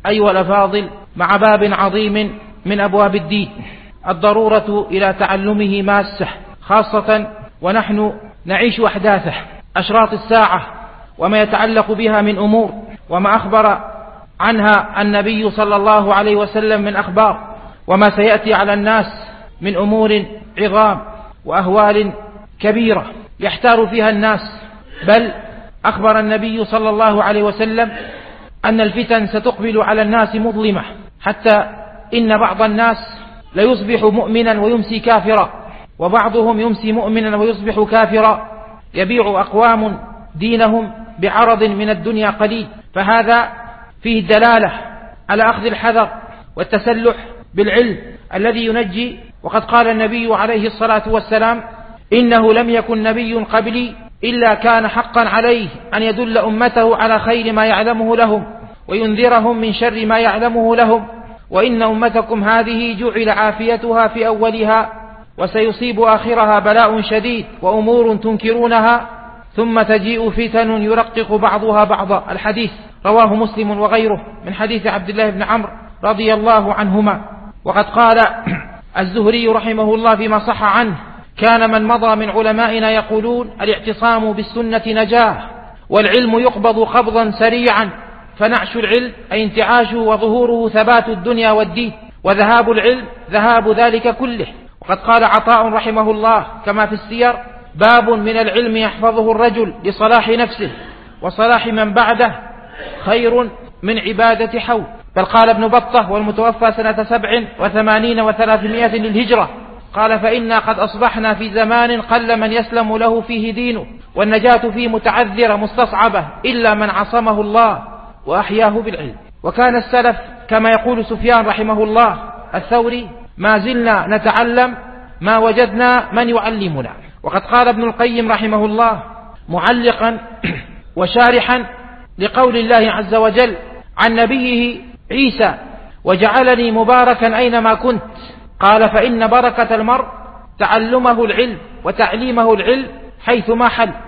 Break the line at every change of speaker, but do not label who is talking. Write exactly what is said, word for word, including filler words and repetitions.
أيها الأفاضل، مع باب عظيم من أبواب الدين الضرورة إلى تعلمه ماسة، خاصة ونحن نعيش أحداثه، أشراط الساعة وما يتعلق بها من أمور، وما أخبر عنها النبي صلى الله عليه وسلم من أخبار، وما سيأتي على الناس من أمور عظام وأهوال كبيرة يحتار فيها الناس. بل أخبر النبي صلى الله عليه وسلم أن الفتن ستقبل على الناس مظلمة، حتى إن بعض الناس ليصبح مؤمنا ويمسي كافرا، وبعضهم يمسي مؤمنا ويصبح كافرا، يبيع أقوام دينهم بعرض من الدنيا قليل. فهذا فيه دلالة على أخذ الحذر والتسلح بالعلم الذي ينجي. وقد قال النبي عليه الصلاة والسلام: إنه لم يكن نبي قبلي إلا كان حقا عليه أن يدل أمته على خير ما يعلمه لهم وينذرهم من شر ما يعلمه لهم، وإن أمتكم هذه جعل عافيتها في أولها وسيصيب آخرها بلاء شديد وأمور تنكرونها ثم تجيء فتن يرقق بعضها بعضا. الحديث رواه مسلم وغيره من حديث عبد الله بن عمرو رضي الله عنهما. وقد قال الزهري رحمه الله فيما صح عنه: كان من مضى من علمائنا يقولون: الاعتصام بالسنة نجاه، والعلم يقبض قبضا سريعا، فنعش العلم أي انتعاشه وظهوره ثبات الدنيا والدين، وذهاب العلم ذهاب ذلك كله. وقد قال عطاء رحمه الله كما في السير: باب من العلم يحفظه الرجل لصلاح نفسه وصلاح من بعده خير من عبادة حول. بل قال ابن بطة والمتوفى سنة سبع وثمانين وثلاثمائة للهجرة قال: فإنا قد أصبحنا في زمان قل من يسلم له فيه دينه، والنجاة فيه متعذرة مستصعبة إلا من عصمه الله وأحياه بالعلم. وكان السلف كما يقول سفيان رحمه الله الثوري: ما زلنا نتعلم ما وجدنا من يعلمنا. وقد قال ابن القيم رحمه الله معلقا وشارحا لقول الله عز وجل عن نبيه عيسى: وجعلني مباركا أينما كنت، قال: فإن بركة المرء تعلمه العلم وتعليمه العلم حيثما حل.